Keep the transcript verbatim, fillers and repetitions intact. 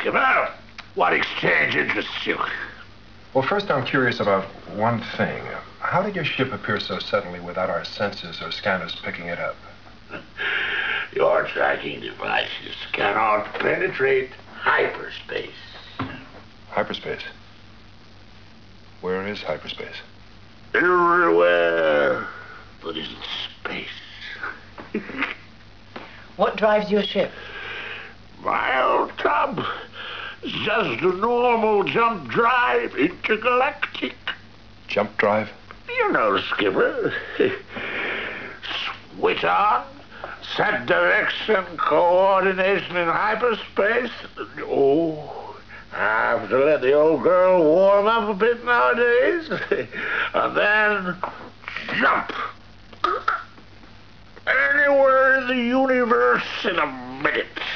Skipper. What exchange interests you? Well, first I'm curious about one thing. How did your ship appear so suddenly without our sensors or scanners picking it up? Your tracking devices cannot penetrate hyperspace. Hyperspace? Where is hyperspace? Everywhere but in space. What drives your ship? My old tub is just a normal jump drive intergalactic. Jump drive? You know, Skipper. Switch on, set direction, coordination in hyperspace. Oh, I have to let the old girl warm up a bit nowadays. And then jump. Anywhere in the universe in a minute.